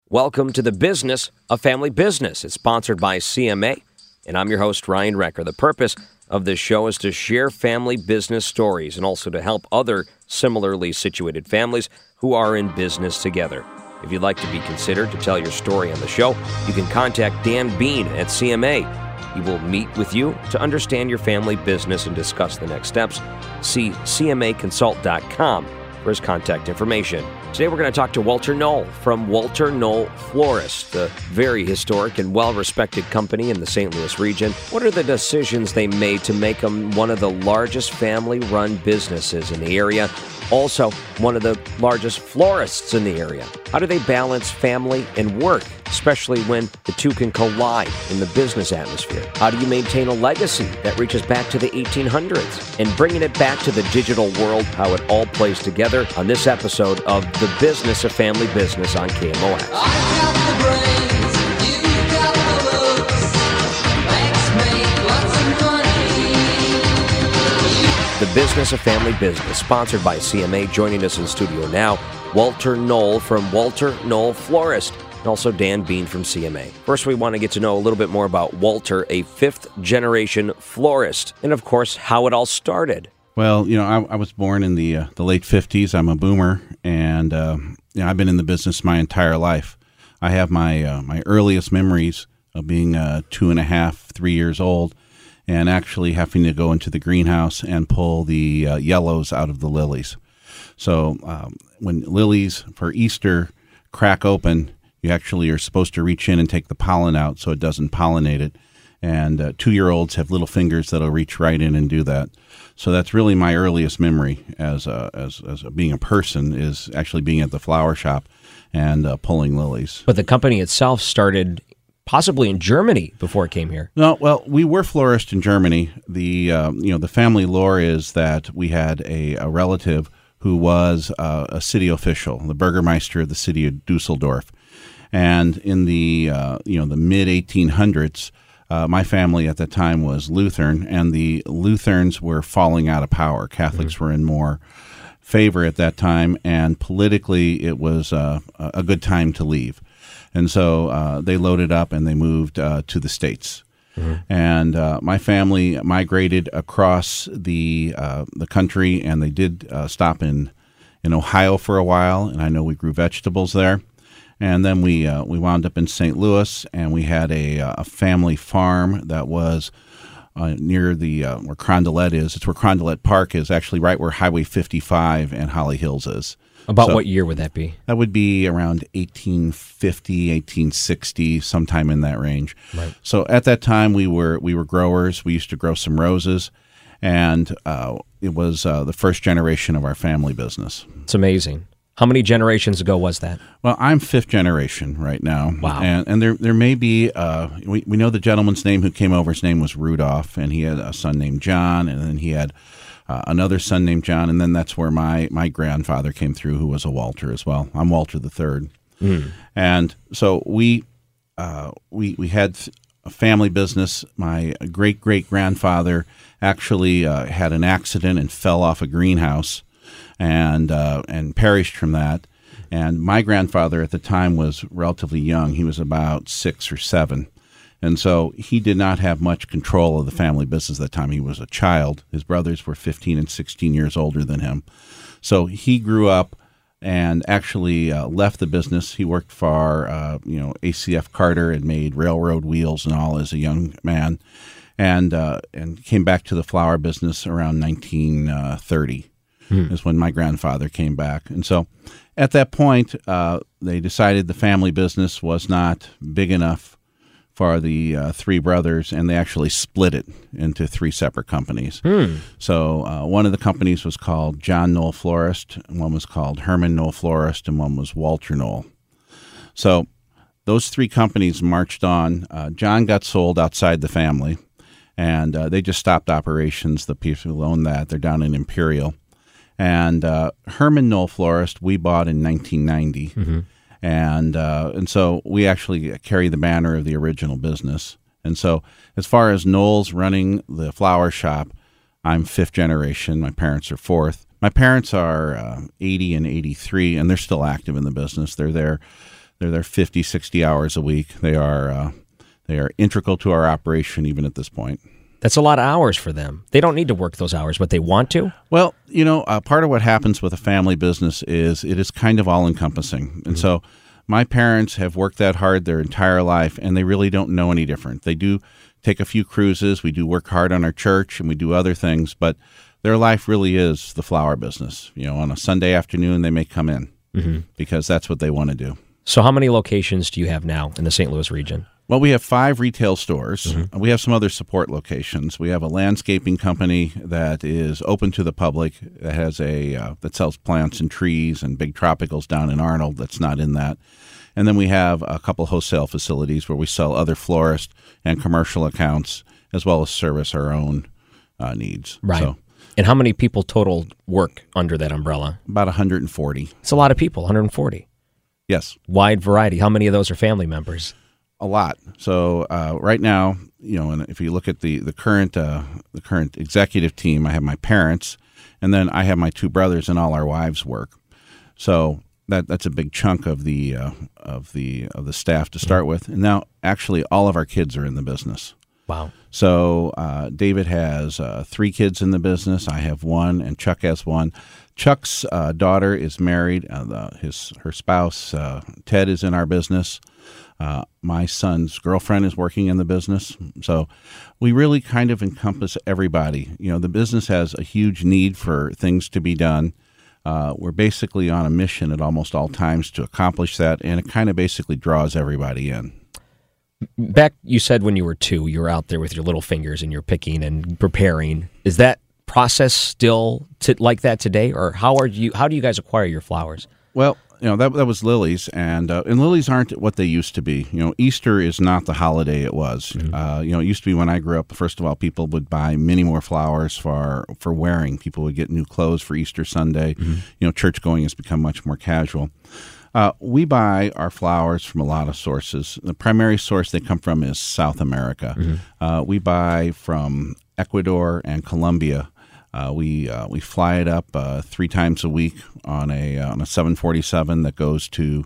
Welcome to the Business of Family Business. It's sponsored by CMA, and I'm your host, Ryan Recker. The purpose of this show is to share family business stories and also to help other similarly situated families who are in business together. If you'd like to be considered to tell your story on the show, you can contact Dan Bean at CMA. He will meet with you to understand your family business and discuss the next steps. See CMAconsult.com for his contact information. Today we're going to talk to Walter Knoll from Walter Knoll Florist, a very historic and well-respected company in the St. Louis region. What are the decisions they made to make them one of the largest family-run businesses in the area? Also, one of the largest florists in the area. How do they balance family and work, especially when the two can collide in the business atmosphere? How do you maintain a legacy that reaches back to the 1800s? And bringing it back to the digital world, how it all plays together on this episode of The Business of Family Business on KMOX. I got the brains, you got the looks. Let's make lots of money. The Business of Family Business, sponsored by CMA. Joining us in the studio now, Walter Knoll from Walter Knoll Florist, and also Dan Bean from CMA. First, we want to get to know a little bit more about Walter, a fifth-generation florist, and of course, how it all started. Well, I was born in the late 50s. I'm a boomer, and I've been in the business my entire life. I have my earliest memories of being 2.5, 3 years old, and actually having to go into the greenhouse and pull the yellows out of the lilies. So when lilies for Easter crack open, you actually are supposed to reach in and take the pollen out so it doesn't pollinate it. And 2-year-olds have little fingers that'll reach right in and do that. So that's really my earliest memory as being a person, is actually being at the flower shop and pulling lilies. But the company itself started possibly in Germany before it came here. No, well, we were florists in Germany. The family lore is that we had a relative who was a city official, the Burgermeister of the city of Dusseldorf, and in the mid 1800s. My family at the time was Lutheran, and the Lutherans were falling out of power. Catholics were in more favor at that time, and politically it was a good time to leave. And so they loaded up and they moved to the States. And my family migrated across the country, and they did stop in Ohio for a while, and I know we grew vegetables there. And then we wound up in St. Louis, and we had a family farm that was near the where Carondelet is. It's where Carondelet Park is, actually right where Highway 55 and Holly Hills is. About what year would that be? That would be around 1850, 1860, sometime in that range. Right. So at that time, we were growers. We used to grow some roses, and it was the first generation of our family business. It's amazing. How many generations ago was that? Well, I'm fifth generation right now. Wow. And there may be, we know the gentleman's name who came over. His name was Rudolph, and he had a son named John, and then he had another son named John, and then that's where my grandfather came through, who was a Walter as well. I'm Walter the Third. And so we had a family business. My great-great-grandfather actually had an accident and fell off a greenhouse and perished from that. And my grandfather at the time was relatively young. He was about 6 or 7. And so he did not have much control of the family business at the time. He was a child. His brothers were 15 and 16 years older than him. So he grew up and actually left the business. He worked for ACF Carter and made railroad wheels and all as a young man, and came back to the flower business around 1930 is when my grandfather came back. And so at that point, they decided the family business was not big enough for the 3 brothers, and they actually split it into 3 separate companies. So one of the companies was called John Knoll Florist, one was called Herman Knoll Florist, and one was Walter Knoll. So those 3 companies marched on. John got sold outside the family, and they just stopped operations. The people who own that, they're down in Imperial. And Herman Knoll Florist we bought in 1990. And so we actually carry the banner of the original business. And so as far as Knoll's running the flower shop, I'm 5th generation. My parents are 4th. My parents are 80 and 83, and they're still active in the business. They're there They're there 50, 60 hours a week. They are integral to our operation even at this point. That's a lot of hours for them. They don't need to work those hours, but they want to? Well, part of what happens with a family business is it is kind of all-encompassing. And so my parents have worked that hard their entire life, and they really don't know any different. They do take a few cruises. We do work hard on our church, and we do other things, but their life really is the flower business. On a Sunday afternoon, they may come in because that's what they want to do. So how many locations do you have now in the St. Louis region? Well, we have 5 retail stores. We have some other support locations. We have a landscaping company that is open to the public that has that sells plants and trees and big tropicals down in Arnold. That's not in that. And then we have a couple wholesale facilities where we sell other florist and commercial accounts as well as service our own needs. Right. So, and how many people total work under that umbrella? about 140. It's a lot of people, 140. Yes. Wide variety. How many of those are family members? A lot. So right now, and if you look at the current executive team, I have my parents, and then I have my 2 brothers, and all our wives work. So that's a big chunk of the staff to start with. And now, actually, all of our kids are in the business. Wow. So David has 3 kids in the business. I have 1, and Chuck has 1. Chuck's daughter is married. Her spouse, Ted, is in our business. My son's girlfriend is working in the business. So we really kind of encompass everybody. The business has a huge need for things to be done. We're basically on a mission at almost all times to accomplish that, and it kind of basically draws everybody in. Back, you said when you were 2, you were out there with your little fingers and you're picking and preparing. Is that process still like that today, or how do you guys acquire your flowers? Well, that was lilies, and lilies aren't what they used to be. Easter is not the holiday it was. It used to be when I grew up. First of all, people would buy many more flowers for wearing. People would get new clothes for Easter Sunday. Church going has become much more casual. We buy our flowers from a lot of sources. The primary source they come from is South America. We buy from Ecuador and Colombia. We fly it up 3 times a week on a 747 that goes to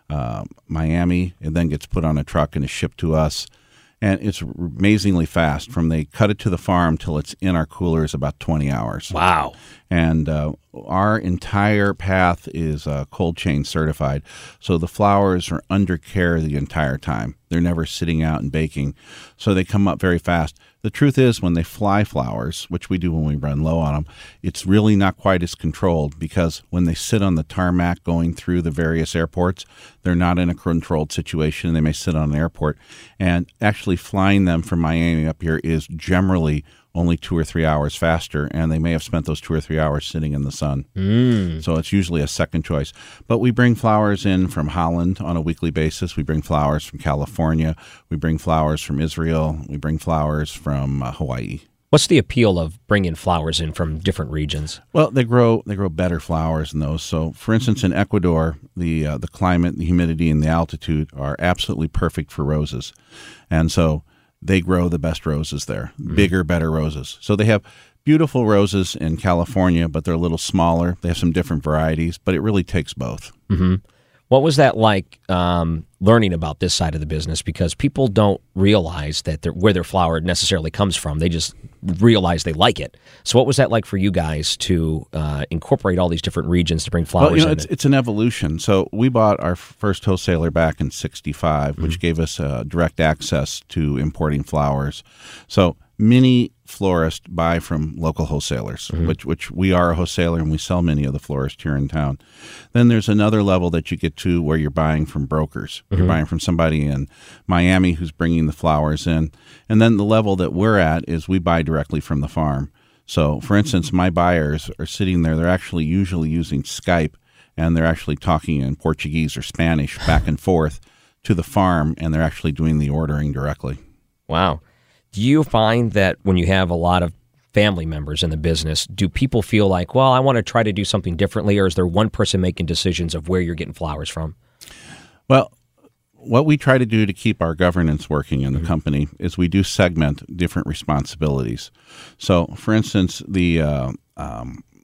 Miami and then gets put on a truck and is shipped to us. And it's amazingly fast. From they cut it to the farm till it's in our cooler is about 20 hours. Wow. And our entire path is cold chain certified. So the flowers are under care the entire time. They're never sitting out and baking. So they come up very fast. The truth is, when they fly flowers, which we do when we run low on them, it's really not quite as controlled because when they sit on the tarmac going through the various airports, they're not in a controlled situation. They may sit on an airport. And actually flying them from Miami up here is generally only 2 or 3 hours faster, and they may have spent those 2 or 3 hours sitting in the sun. So it's usually a second choice. But we bring flowers in from Holland on a weekly basis. We bring flowers from California. We bring flowers from Israel. We bring flowers from Hawaii. What's the appeal of bringing flowers in from different regions? Well, they grow better flowers than those. So, for instance, in Ecuador, the climate, the humidity, and the altitude are absolutely perfect for roses. And so they grow the best roses there, bigger, better roses. So they have beautiful roses in California, but they're a little smaller. They have some different varieties, but it really takes both. What was that like learning about this side of the business? Because people don't realize that where their flower necessarily comes from. They just realize they like it. So what was that like for you guys to incorporate all these different regions to bring flowers in? It's an evolution. So we bought our first wholesaler back in 1965, which gave us direct access to importing flowers. So many florists buy from local wholesalers, which we are a wholesaler, and we sell many of the florists here in town. Then there's another level that you get to where you're buying from brokers. You're buying from somebody in Miami who's bringing the flowers in. And then the level that we're at is we buy directly from the farm. So, for instance, my buyers are sitting there. They're actually usually using Skype, and they're actually talking in Portuguese or Spanish back and forth to the farm, and they're actually doing the ordering directly. Wow. Do you find that when you have a lot of family members in the business, do people feel like, well, I want to try to do something differently, or is there one person making decisions of where you're getting flowers from? Well, what we try to do to keep our governance working in the company is we do segment different responsibilities. So, for instance, the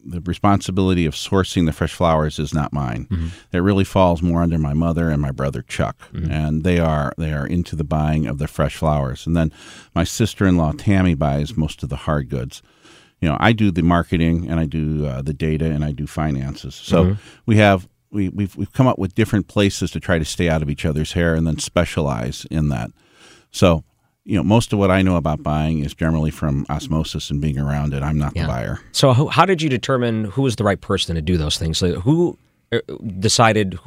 the responsibility of sourcing the fresh flowers is not mine. It really falls more under my mother and my brother Chuck, and they are into the buying of the fresh flowers. And then my sister-in-law Tammy buys most of the hard goods. I do the marketing, and I do the data, and I do finances. So we've come up with different places to try to stay out of each other's hair and then specialize in that. So, most of what I know about buying is generally from osmosis and being around it. I'm not the buyer. So how did you determine who was the right person to do those things? So who decided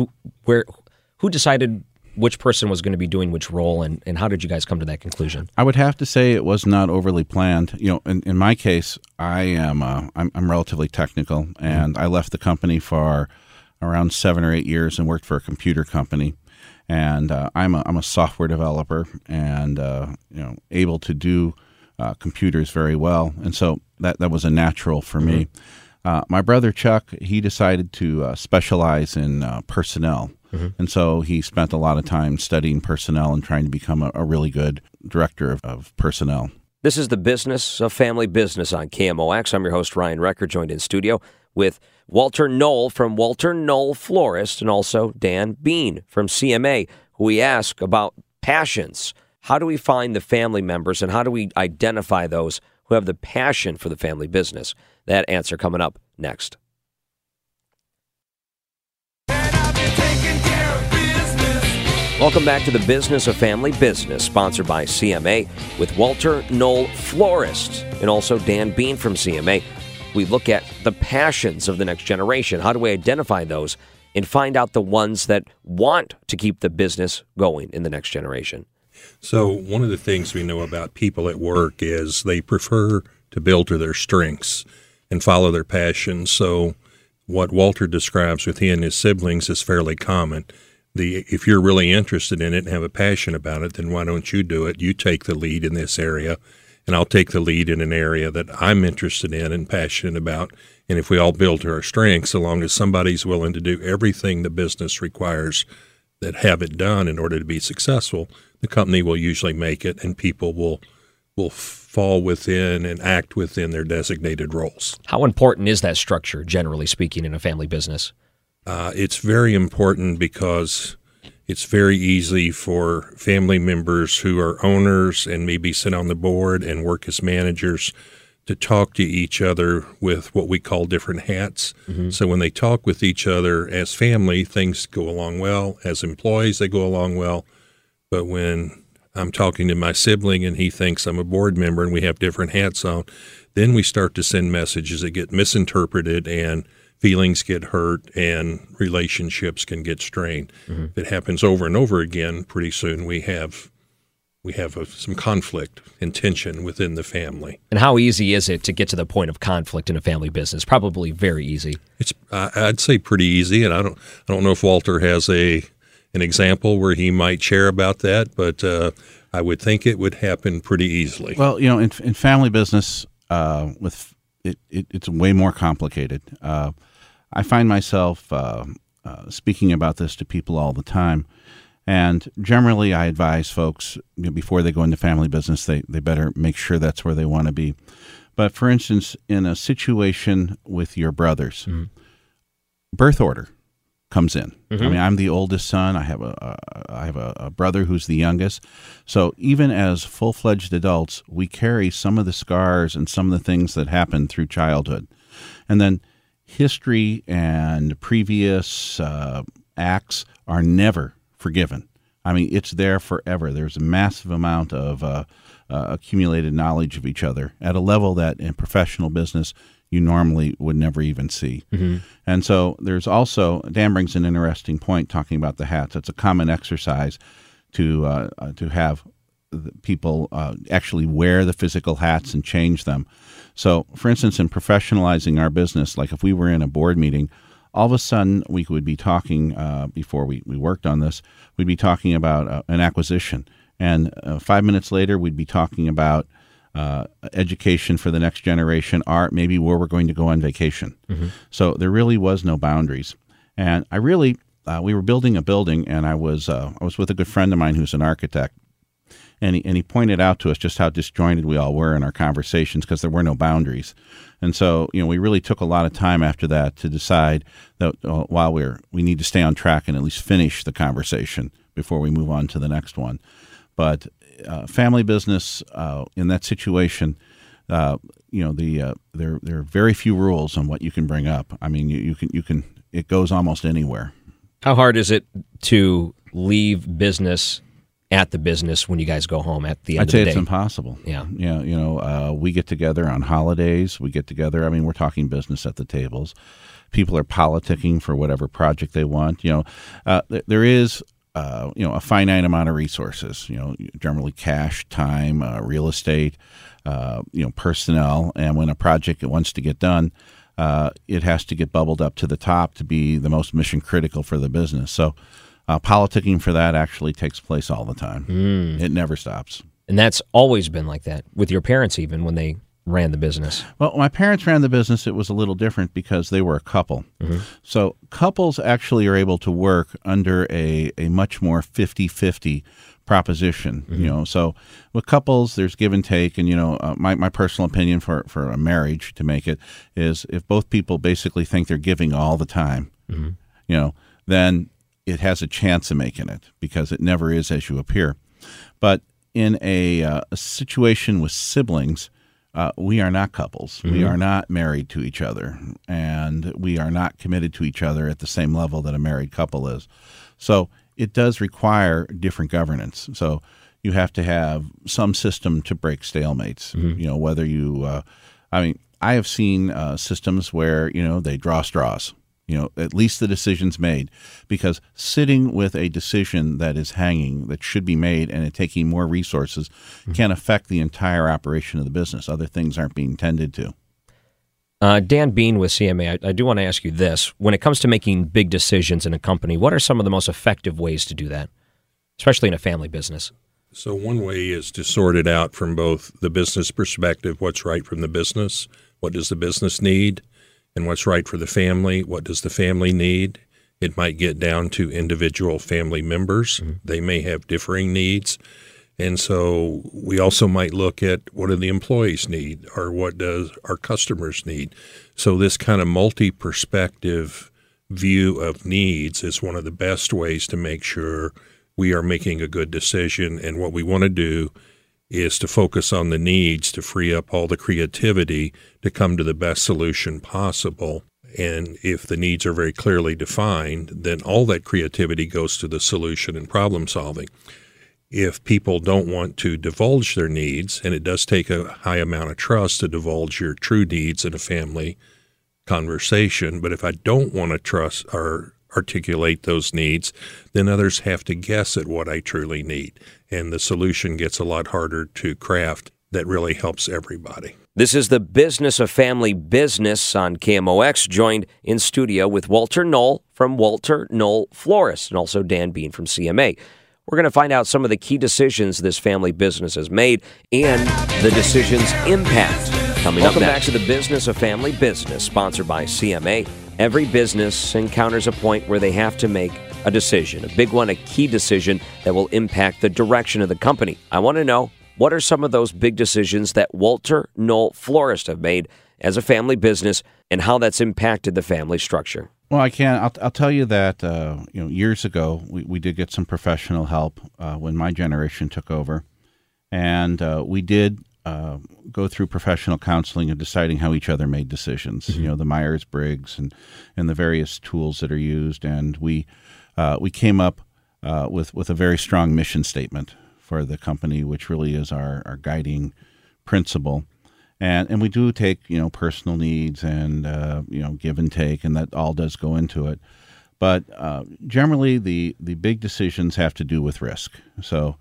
which person was going to be doing which role, and how did you guys come to that conclusion? I would have to say it was not overly planned. In my case, I'm relatively technical, and I left the company for around 7 or 8 years and worked for a computer company. And I'm a software developer, and able to do computers very well, and so that was a natural for me. My brother Chuck, he decided to specialize in personnel, and so he spent a lot of time studying personnel and trying to become a really good director of personnel. This is the Business of Family Business on KMOX. I'm your host, Ryan Recker, joined in studio with Walter Knoll from Walter Knoll Florist, and also Dan Bean from CMA, who we ask about passions. How do we find the family members, and how do we identify those who have the passion for the family business? That answer coming up next. Welcome back to the Business of Family Business, sponsored by CMA, with Walter Knoll Florist and also Dan Bean from CMA. We look at the passions of the next generation. How do we identify those and find out the ones that want to keep the business going in the next generation? So one of the things we know about people at work is they prefer to build to their strengths and follow their passions. So what Walter describes with he and his siblings is fairly common. If you're really interested in it and have a passion about it, then why don't you do it? You take the lead in this area, and I'll take the lead in an area that I'm interested in and passionate about. And if we all build to our strengths, so long as somebody's willing to do everything the business requires that have it done in order to be successful, the company will usually make it, and people will fall within and act within their designated roles. How important is that structure, generally speaking, in a family business? It's very important because it's very easy for family members who are owners and maybe sit on the board and work as managers to talk to each other with what we call different hats. So when they talk with each other as family, things go along well. As employees, they go along well. But when I'm talking to my sibling and he thinks I'm a board member and we have different hats on, then we start to send messages that get misinterpreted and feelings get hurt and relationships can get strained. If it happens over and over again, pretty soon we have some conflict and tension within the family. And how easy is it to get to the point of conflict in a family business? Probably very easy. It's I'd say pretty easy, and I don't know if Walter has an example where he might share about that, but I would think it would happen pretty easily. Well, in family business, it's way more complicated. I find myself speaking about this to people all the time, and generally I advise folks before they go into family business, they better make sure that's where they want to be. But for instance, in a situation with your brothers, birth order comes in. I mean, I'm the oldest son. I have a brother who's the youngest. So even as full-fledged adults, we carry some of the scars and some of the things that happened through childhood. And then history and previous acts are never forgiven. I mean, it's there forever. There's a massive amount of accumulated knowledge of each other at a level that in professional business you normally would never even see. And so there's also, Dan brings an interesting point talking about the hats. It's a common exercise to have people actually wear the physical hats and change them. So, for instance, in professionalizing our business, like if we were in a board meeting, all of a sudden we would be talking, before we worked on this, we'd be talking about an acquisition. And 5 minutes later, we'd be talking about education for the next generation, art, maybe where we're going to go on vacation. So there really was no boundaries. And I really, we were building a building, and I was with a good friend of mine who's an architect. And he pointed out to us just how disjointed we all were in our conversations because there were no boundaries. And so, we really took a lot of time after that to decide that while we need to stay on track and at least finish the conversation before we move on to the next one. But family business in that situation, there are very few rules on what you can bring up. I mean, you can it goes almost anywhere. How hard is it to leave business at the business when you guys go home at the end I'd of the say day? it's impossible. Yeah. We get together on holidays. We get together. I mean, we're talking business at the tables. People are politicking for whatever project they want. There is a finite amount of resources. Generally cash, time, real estate, personnel. And when a project wants to get done, it has to get bubbled up to the top to be the most mission critical for the business. So politicking for that actually takes place all the time. It never stops. And that's always been like that with your parents, even when they ran the business. Well, my parents ran the business. It was a little different because they were a couple. So couples actually are able to work under a much more 50-50 proposition. So with couples, there's give and take. And, my personal opinion for a marriage to make it is if both people basically think they're giving all the time, then it has a chance of making it because it never is as you appear. But in a situation with siblings, we are not couples. We are not married to each other, and we are not committed to each other at the same level that a married couple is. So it does require different governance. So you have to have some system to break stalemates. Whether you, I have seen systems where, they draw straws. At least the decision's made, because sitting with a decision that is hanging, that should be made, and it taking more resources can affect the entire operation of the business. Other things aren't being tended to. Dan Bean with CMA, I do want to ask you this. When it comes to making big decisions in a company, what are some of the most effective ways to do that, especially in a family business? So one way is to sort it out from both the business perspective, what's right from the business, what does the business need, and what's right for the family, what does the family need. It might get down to individual family members. They may have differing needs. And so we also might look at what do the employees need or what does our customers need. So this kind of multi-perspective view of needs is one of the best ways to make sure we are making a good decision. And what we want to do is to focus on the needs to free up all the creativity to come to the best solution possible. And if the needs are very clearly defined, then all that creativity goes to the solution and problem solving. If people don't want to divulge their needs, and it does take a high amount of trust to divulge your true needs in a family conversation, but if I don't want to trust or articulate those needs, then others have to guess at what I truly need. And the solution gets a lot harder to craft that really helps everybody. This is the Business of Family Business on KMOX, joined in studio with Walter Knoll from Walter Knoll Florist and also Dan Bean from CMA. We're going to find out some of the key decisions this family business has made and the decision's impact. Coming up next. Welcome back to the Business of Family Business, sponsored by CMA. Every business encounters a point where they have to make a decision, a big one, a key decision that will impact the direction of the company. I want to know, what are some of those big decisions that Walter Knoll Florist have made as a family business and how that's impacted the family structure? Well, I'll tell you that, years ago, we did get some professional help when my generation took over. And we did go through professional counseling and deciding how each other made decisions, the Myers-Briggs and the various tools that are used. And we came up with a very strong mission statement for the company, which really is our guiding principle. And we do take, personal needs and, give and take, and that all does go into it. But generally, the big decisions have to do with risk. So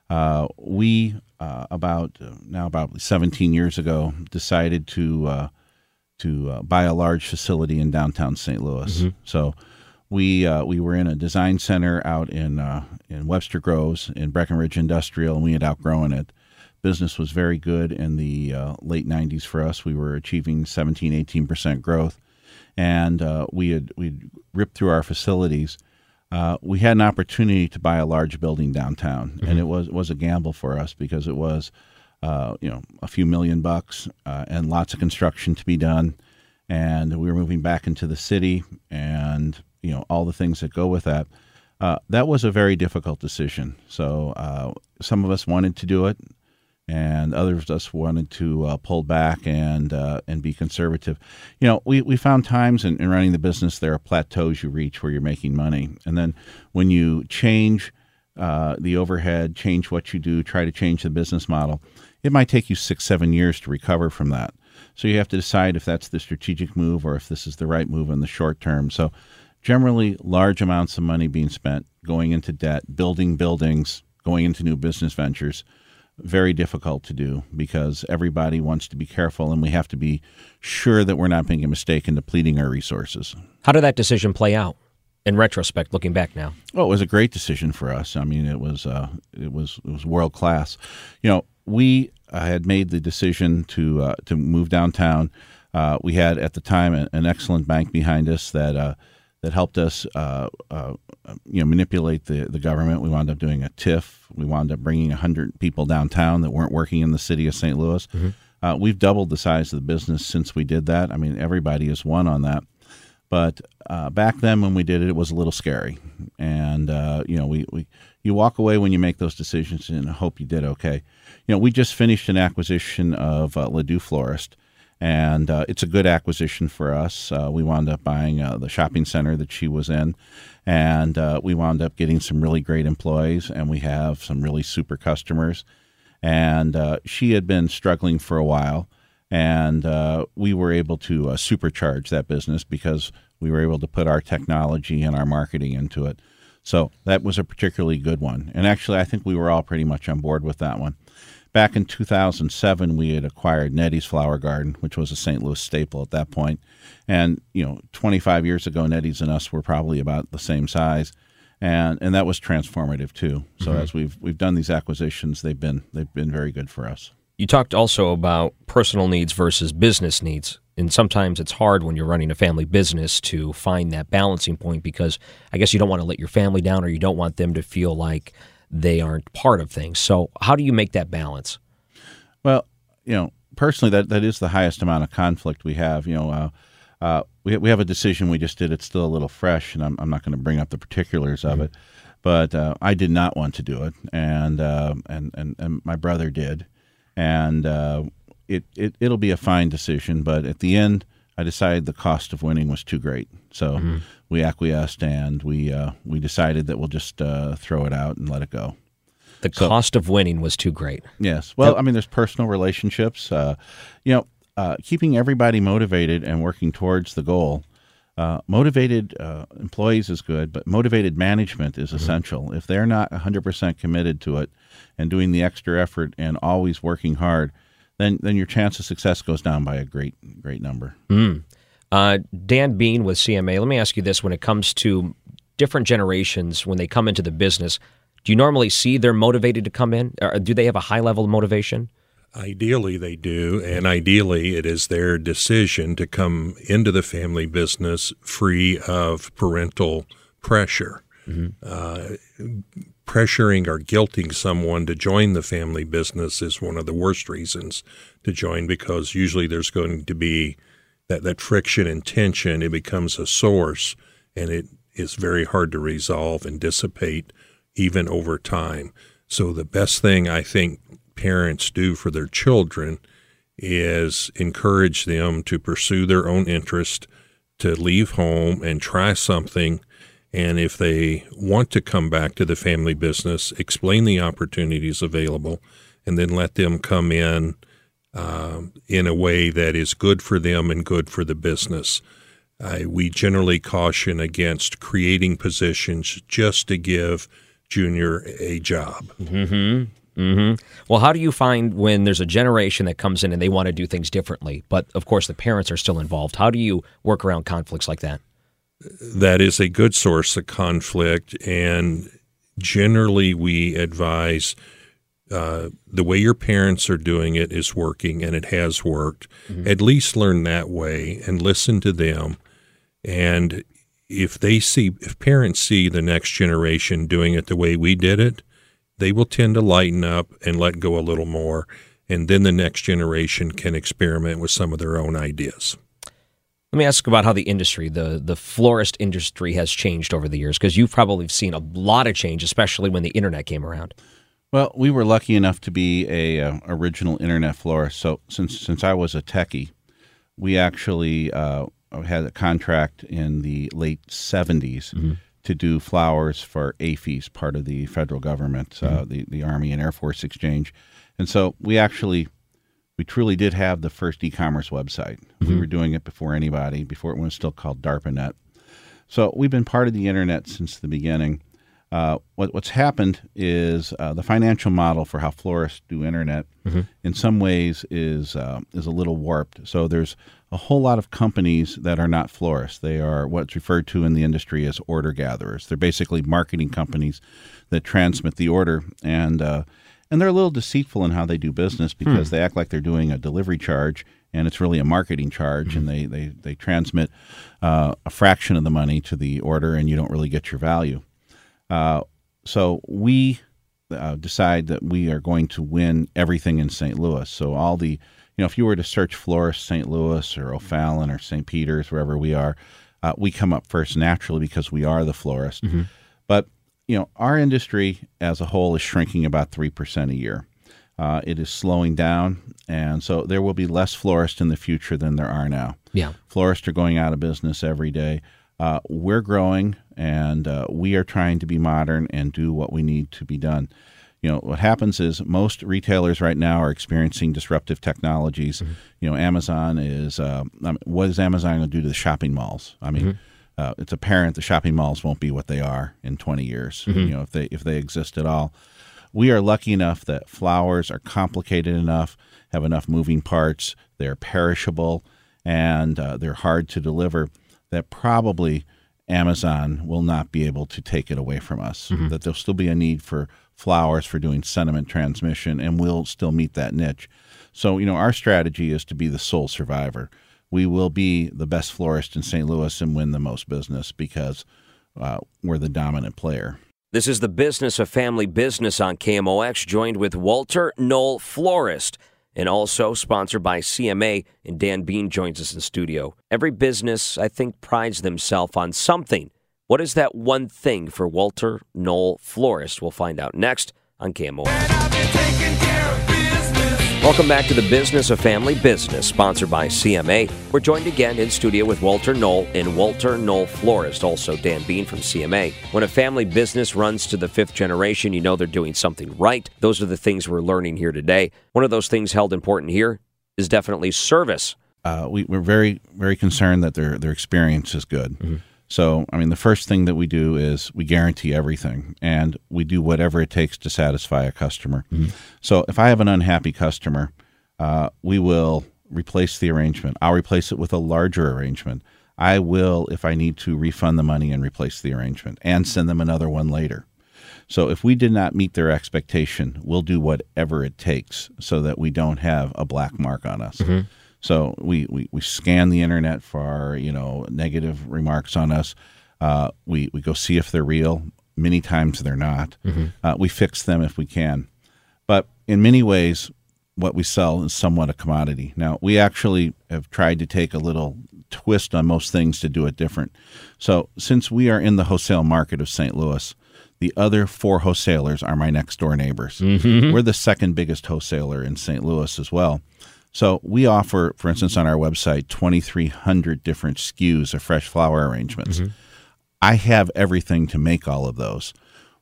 we, about 17 years ago, decided to buy a large facility in downtown St. Louis. So we were in a design center out in Webster Groves in Breckenridge Industrial, and we had outgrown it. Business was very good in the late 90s for us. We were achieving 17-18% growth, and we'd ripped through our facilities we had an opportunity to buy a large building downtown, and it was a gamble for us because it was, a few $1,000,000 and lots of construction to be done, and we were moving back into the city, and all the things that go with that. That was a very difficult decision. So some of us wanted to do it, and others of us wanted to pull back and be conservative. We found times in running the business there are plateaus you reach where you're making money, and then when you change the overhead, change what you do, try to change the business model, it might take you 6-7 years to recover from that. So you have to decide if that's the strategic move or if this is the right move in the short term. So generally, large amounts of money being spent, going into debt, building buildings, going into new business ventures, very difficult to do because everybody wants to be careful, and we have to be sure that we're not making a mistake in depleting our resources. How did that decision play out in retrospect, looking back now? Oh, it was a great decision for us. I mean, it was world class. We had made the decision to move downtown. We had at the time an excellent bank behind us that helped us, manipulate the government. We wound up doing a TIF. We wound up bringing 100 people downtown that weren't working in the city of St. Louis. We've doubled the size of the business since we did that. I mean, everybody has won on that. But back then when we did it, it was a little scary. And, you walk away when you make those decisions and hope you did okay. We just finished an acquisition of Ladue Florist. And it's a good acquisition for us. We wound up buying the shopping center that she was in, and we wound up getting some really great employees, and we have some really super customers. And she had been struggling for a while, and we were able to supercharge that business because we were able to put our technology and our marketing into it. So that was a particularly good one. And actually, I think we were all pretty much on board with that one. Back in 2007, we had acquired Nettie's Flower Garden, which was a St. Louis staple at that point. And, 25 years ago, Nettie's and us were probably about the same size. And that was transformative, too. So as we've done these acquisitions, they've been very good for us. You talked also about personal needs versus business needs. And sometimes it's hard when you're running a family business to find that balancing point because I guess you don't want to let your family down or you don't want them to feel like they aren't part of things. So how do you make that balance? Well, personally, that is the highest amount of conflict we have. We have a decision we just did. It's still a little fresh, and I'm not going to bring up the particulars of it. But I did not want to do it, and my brother did, and it'll be a fine decision. But at the end, I decided the cost of winning was too great, so we acquiesced, and we decided that we'll just throw it out and let it go. The cost of winning was too great. Yes. Well, I mean, there's personal relationships. Keeping everybody motivated and working towards the goal. Motivated employees is good, but motivated management is essential. If they're not 100% committed to it and doing the extra effort and always working hard, then your chance of success goes down by a great number. Dan Bean with CMA, let me ask you this. When it comes to different generations, when they come into the business, do you normally see they're motivated to come in? Or do they have a high level of motivation? Ideally, they do, and ideally, it is their decision to come into the family business free of parental pressure. Pressuring or guilting someone to join the family business is one of the worst reasons to join because usually there's going to be that friction and tension. It becomes a source, and it is very hard to resolve and dissipate even over time. So the best thing I think parents do for their children is encourage them to pursue their own interest, to leave home and try something. And if they want to come back to the family business, explain the opportunities available, and then let them come in a way that is good for them and good for the business. We generally caution against creating positions just to give Junior a job. Well, how do you find when there's a generation that comes in and they want to do things differently, but of course the parents are still involved? How do you work around conflicts like that? That is a good source of conflict, and generally we advise the way your parents are doing it is working, and it has worked. At least learn that way and listen to them. And if parents see the next generation doing it the way we did it, they will tend to lighten up and let go a little more. And then the next generation can experiment with some of their own ideas. Let me ask about how the industry, the florist industry, has changed over the years, because you've probably seen a lot of change, especially when the internet came around. Well, we were lucky enough to be a original internet florist. So since I was a techie, we actually had a contract in the late 70s to do flowers for AAFES, part of the federal government, the Army and Air Force Exchange. And so we truly did have the first e-commerce website. We were doing it before anybody, before it was still called DARPANET. So we've been part of the internet since the beginning. What's happened is the financial model for how florists do internet in some ways is a little warped. So there's a whole lot of companies that are not florists. They are what's referred to in the industry as order gatherers. They're basically marketing companies that transmit the order, and they're a little deceitful in how they do business, because they act like they're doing a delivery charge, and it's really a marketing charge, and they transmit a fraction of the money to the order, and you don't really get your value. So we decide that we are going to win everything in St. Louis. So all the, if you were to search florist St. Louis or O'Fallon or St. Peter's, wherever we are, we come up first naturally because we are the florist. But, our industry as a whole is shrinking about 3% a year. It is slowing down, and so there will be less florists in the future than there are now. Yeah. Florists are going out of business every day. We're growing, and we are trying to be modern and do what we need to be done. What happens is most retailers right now are experiencing disruptive technologies. Amazon is what is Amazon going to do to the shopping malls? I mean, it's apparent the shopping malls won't be what they are in 20 years, if they exist at all. We are lucky enough that flowers are complicated enough, have enough moving parts, they're perishable, and they're hard to deliver, that probably Amazon will not be able to take it away from us, that there'll still be a need for flowers for doing sentiment transmission, and we'll still meet that niche. So, our strategy is to be the sole survivor. We will be the best florist in St. Louis and win the most business because we're the dominant player. This is the Business of Family Business on KMOX, joined with Walter Knoll, florist, and also sponsored by CMA, and Dan Bean joins us in studio. Every business, I think, prides themselves on something. What is that one thing for Walter Knoll, florist? We'll find out next on KMOX. Welcome back to the Business of Family Business, sponsored by CMA. We're joined again in studio with Walter Knoll and Walter Knoll, florist, also Dan Bean from CMA. When a family business runs to the fifth generation, you know they're doing something right. Those are the things we're learning here today. One of those things held important here is definitely service. We're very, very concerned that their experience is good. So, the first thing that we do is we guarantee everything, and we do whatever it takes to satisfy a customer. So if I have an unhappy customer, we will replace the arrangement. I'll replace it with a larger arrangement. I will, if I need to, refund the money and replace the arrangement and send them another one later. So if we did not meet their expectation, we'll do whatever it takes so that we don't have a black mark on us. So we scan the internet for negative remarks on us. We go see if they're real. Many times they're not. We fix them if we can. But in many ways, what we sell is somewhat a commodity. Now, we actually have tried to take a little twist on most things to do it different. So since we are in the wholesale market of St. Louis, the other 4 wholesalers are my next door neighbors. We're the second biggest wholesaler in St. Louis as well. So we offer, for instance, on our website, 2,300 different SKUs of fresh flower arrangements. I have everything to make all of those.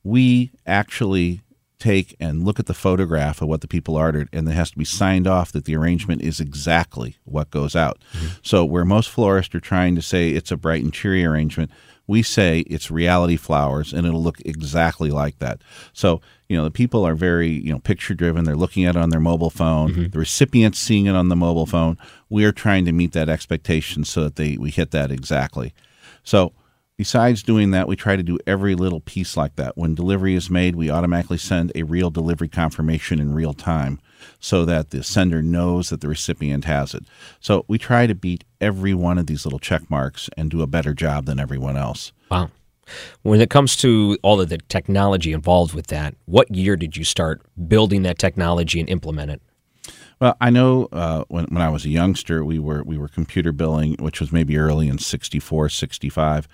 We actually take and look at the photograph of what the people ordered, and it has to be signed off that the arrangement is exactly what goes out. So where most florists are trying to say it's a bright and cheery arrangement, we say it's reality flowers, and it'll look exactly like that. So, the people are very, picture-driven. They're looking at it on their mobile phone. The recipient's seeing it on the mobile phone. We are trying to meet that expectation so that we hit that exactly. So besides doing that, we try to do every little piece like that. When delivery is made, we automatically send a real delivery confirmation in real time. so that the sender knows that the recipient has it. So we try to beat every one of these little check marks and do a better job than everyone else. Wow. When it comes to all of the technology involved with that, what year did you start building that technology and implement it? Well, I know when I was a youngster, we were computer billing, which was maybe early in 64, 65.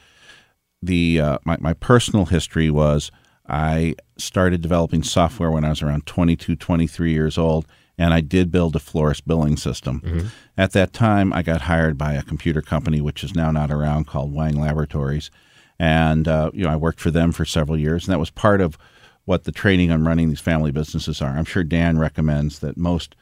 My personal history was I started developing software when I was around 22, 23 years old, and I did build a florist billing system. Mm-hmm. At that time, I got hired by a computer company, which is now not around, called Wang Laboratories. And I worked for them for several years, and that was part of what the training on running these family businesses are. I'm sure Dan recommends that most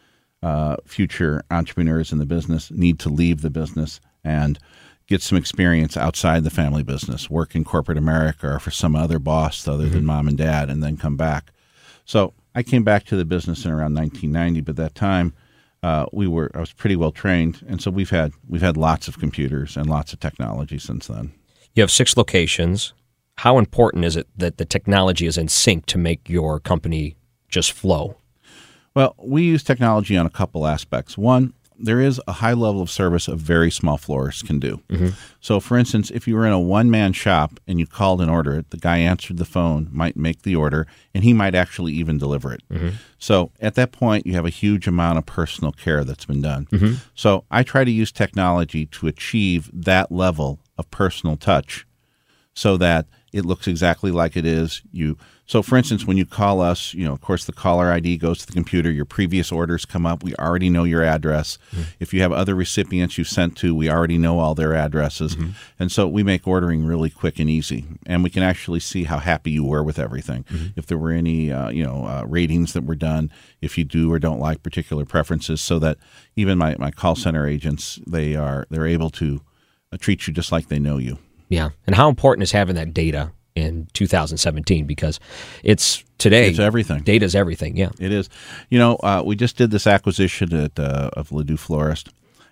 future entrepreneurs in the business need to leave the business and get some experience outside the family business, work in corporate America or for some other boss other than mom and dad, and then come back. So I came back to the business in around 1990, but at that time I was pretty well trained, and so we've had lots of computers and lots of technology since then. You have 6 locations. How important is it that the technology is in sync to make your company just flow? Well, we use technology on a couple aspects. One, there is a high level of service a very small florist can do. Mm-hmm. So, for instance, if you were in a one-man shop and you called and ordered it, the guy answered the phone, might make the order, and he might actually even deliver it. Mm-hmm. So at that point, you have a huge amount of personal care that's been done. Mm-hmm. So I try to use technology to achieve that level of personal touch so that it looks exactly like it is. So, for instance, when you call us, of course, the caller ID goes to the computer. Your previous orders come up. We already know your address. Mm-hmm. If you have other recipients you've sent to, we already know all their addresses. Mm-hmm. And so we make ordering really quick and easy. And we can actually see how happy you were with everything. Mm-hmm. If there were any, ratings that were done, if you do or don't like particular preferences, so that even my call center agents, they're able to treat you just like they know you. Yeah. And how important is having that data in 2017? Because it's today. It's everything. Data's everything, yeah. It is. We just did this acquisition of Ladue Florist,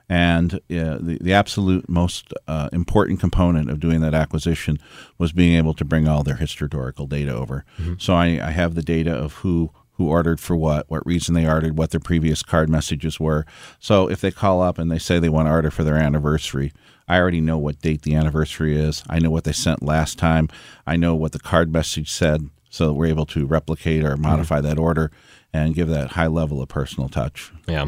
and the absolute most important component of doing that acquisition was being able to bring all their historical data over. Mm-hmm. So I have the data of who ordered for what reason they ordered, what their previous card messages were. So if they call up and they say they want to order for their anniversary, I already know what date the anniversary is. I know what they sent last time. I know what the card message said, so that we're able to replicate or modify that order and give that high level of personal touch. Yeah.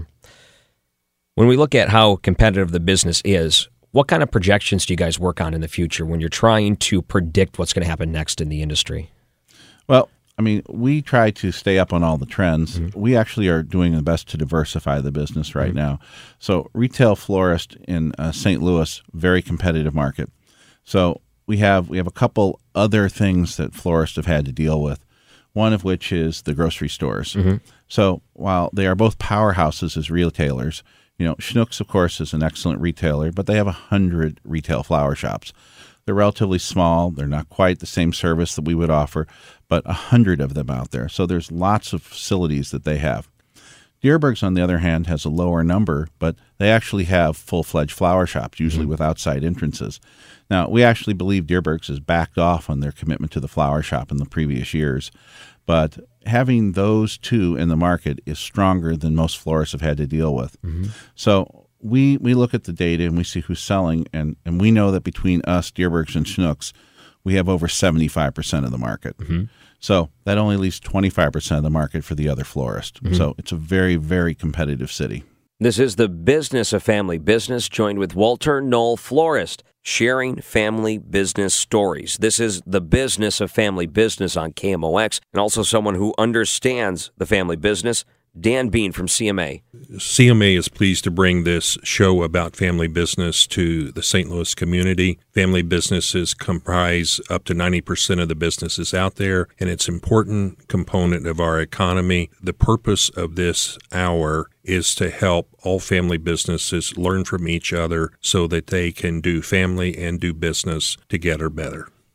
When we look at how competitive the business is, what kind of projections do you guys work on in the future when you're trying to predict what's going to happen next in the industry? Well, we try to stay up on all the trends. Mm-hmm. We actually are doing the best to diversify the business right now. So retail florist in St. Louis, very competitive market. So we have a couple other things that florists have had to deal with, one of which is the grocery stores. Mm-hmm. So while they are both powerhouses as retailers, Schnucks, of course, is an excellent retailer, but they have 100 retail flower shops. They're relatively small. They're not quite the same service that we would offer, but 100 of them out there. So there's lots of facilities that they have. Dierbergs, on the other hand, has a lower number, but they actually have full-fledged flower shops, usually with outside entrances. Now, we actually believe Dierbergs has backed off on their commitment to the flower shop in the previous years, but having those two in the market is stronger than most florists have had to deal with. Mm-hmm. So we look at the data and we see who's selling, and we know that between us, Dierbergs, and Schnucks, we have over 75% of the market. Mm-hmm. So that only leaves 25% of the market for the other florist. Mm-hmm. So it's a very, very competitive city. This is the Business of Family Business, joined with Walter Knoll Florist, sharing family business stories. This is the Business of Family Business on KMOX, and also someone who understands the family business, Dan Bean from CMA. CMA is pleased to bring this show about family business to the St. Louis community. Family businesses comprise up to 90% of the businesses out there, and it's an important component of our economy. The purpose of this hour is to help all family businesses learn from each other so that they can do family and do business together better.